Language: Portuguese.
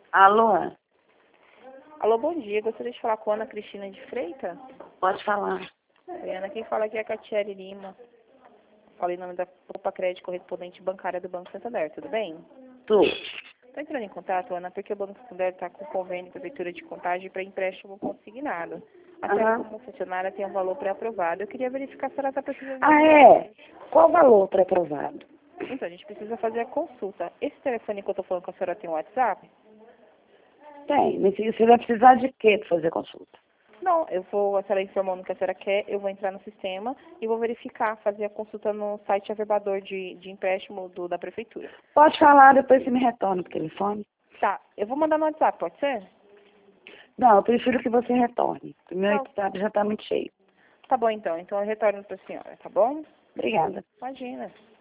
Alô? Alô, bom dia. Gostaria de falar com a Ana Cristina de Freitas. Pode falar. Oi, Ana, quem fala aqui é a Catiele Lima. Falei em nome da Copa Crédito correspondente bancária do Banco Santander, tudo bem? Tu. Estou entrando em contato, Ana, porque o Banco Santander está com convênio para abertura de contagem para empréstimo consignado. A senhora, como funcionária, tem um valor pré-aprovado. Eu queria verificar se ela está precisando... Ah, é? Qual o valor pré-aprovado? Então, a gente precisa fazer a consulta. Esse telefone que eu estou falando com a senhora tem um WhatsApp? Tem. Mas você vai precisar de quê para fazer consulta? Não, a senhora informou no que a senhora quer, eu vou entrar no sistema e vou verificar, fazer a consulta no site averbador de empréstimo da prefeitura. Pode falar, depois você me retorna por telefone. Tá, eu vou mandar no WhatsApp, pode ser? Não, eu prefiro que você retorne. O meu Tá, WhatsApp já está muito cheio. tá bom então eu retorno para a senhora, tá bom? Obrigada. Imagina.